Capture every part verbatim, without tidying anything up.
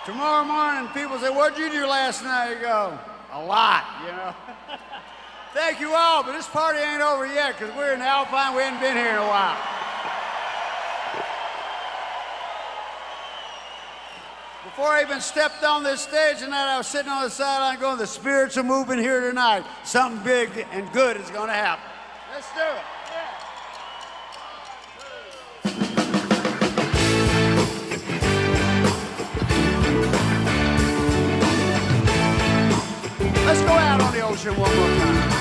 Tomorrow morning, people say, what'd you do last night? You go, a lot, you know. Thank you all, but this party ain't over yet because we're in Alpine. We hadn't been here in a while. Before I even stepped on this stage tonight, I was sitting on the sideline going, the spirits are moving here tonight. Something big and good is going to happen. Let's do it. Let's go out on the ocean one more time.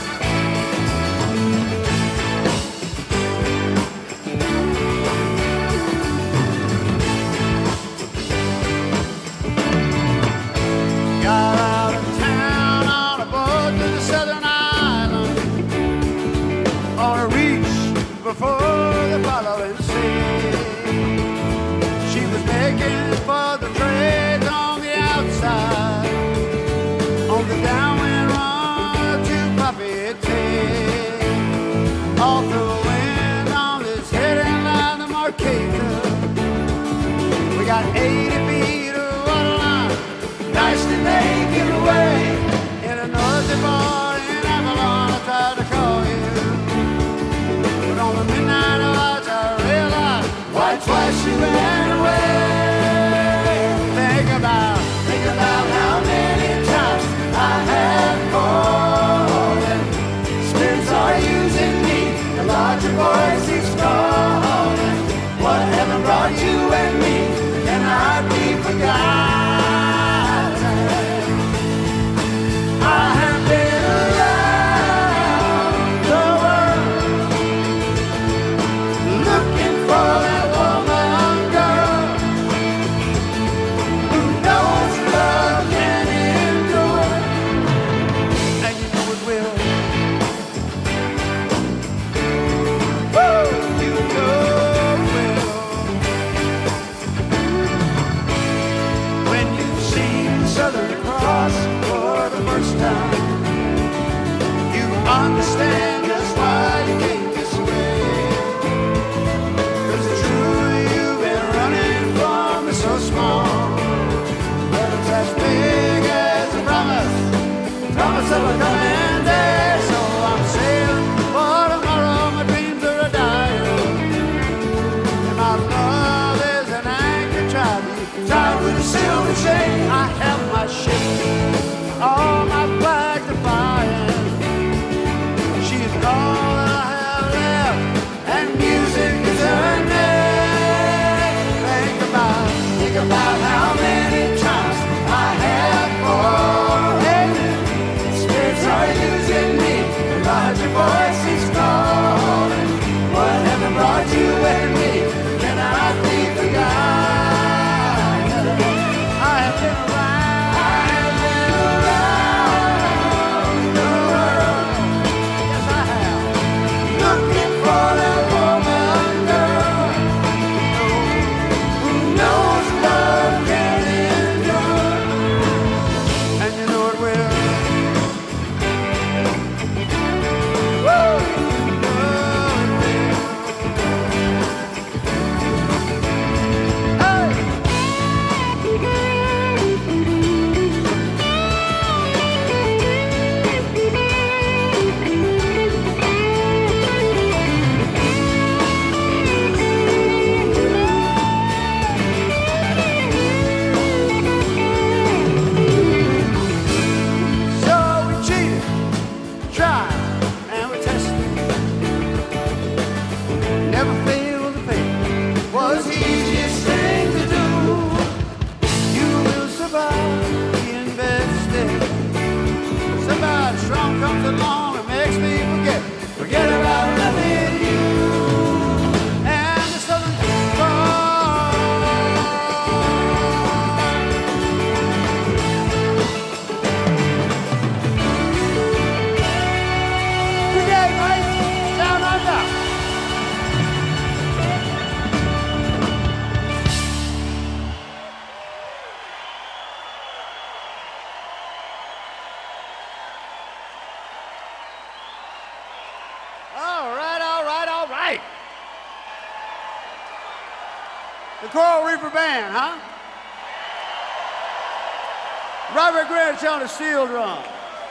Got out of town on a boat to the southern island, on a reach before the following sea. She was making for the trades on the outside, on the downwind run to Poppy Tea. All through the wind on this heading line to Marqueta. We got eighty feet of waterline, nicely making away. In a noisy bar in Avalon, I tried to call you, but on the midnight watch I realized why twice you ran away. Think about, think about how many times I have fallen. Spirits are using me, the larger voice is calling. What heaven brought you and me cannot be forgotten. I have been around the world looking for that woman girl who knows love can endure, and you know it will. Woo! You know it will. When you've seen Southern Cross for the first time, you understand just why you came this way. 'Cause it's true you've been running from me so small, but it's as big as a promise, promise of a coming day. So I'm sailing for tomorrow, my dreams are a dying, and my love is an anchor tied, tied with a silver chain. I have my ship, all my flags are flying. She's all that I have left, and music is her name. Think about, think about how many times I have fallen. Spirits are using me, the larger voice is calling. What heaven brought you and me cannot be forgotten. I have been around, I have been around the world. Yes, I have. Looking for that woman girl who knows love can endure, and you know it will. Woo! You know it will. Hey! So we cheated, tried, and we tested. Never failed to fail. Was the easiest thing to do. You will survive, be invested. Somebody strong comes along and makes me forget, forget about loving you. And the Southern Cross. Good day, mate. Down under. All right, all right, all right. The Coral Reaper Band, huh? Robert Greenwich on the steel drum.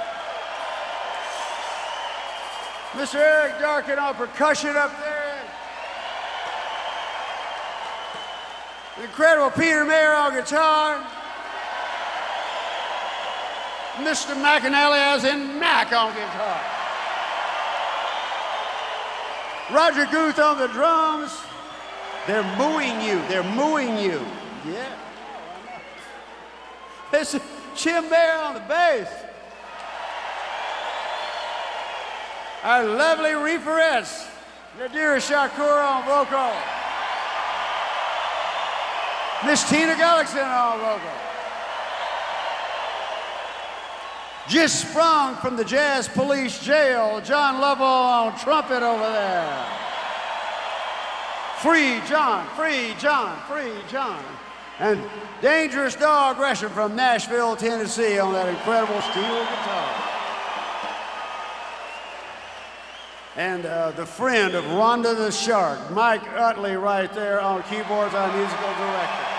Mister Eric Darkin on percussion up there. The incredible Peter Mayer on guitar. Mister McAnally as in Mac on guitar. Roger Guth on the drums. They're mooing you. They're mooing you. Yeah. This is Jim Mayer on the bass. Our lovely Reeferettes. Nadira Shakur on vocal. Miss Tina Gullickson on vocal. Just sprung from the Jazz Police jail, John Lovell on trumpet over there. Free John, free John, free John. And Dangerous Dog Gresham from Nashville, Tennessee on that incredible steel guitar. And uh, the friend of Rhonda the Shark, Mike Utley right there on keyboards, our musical director.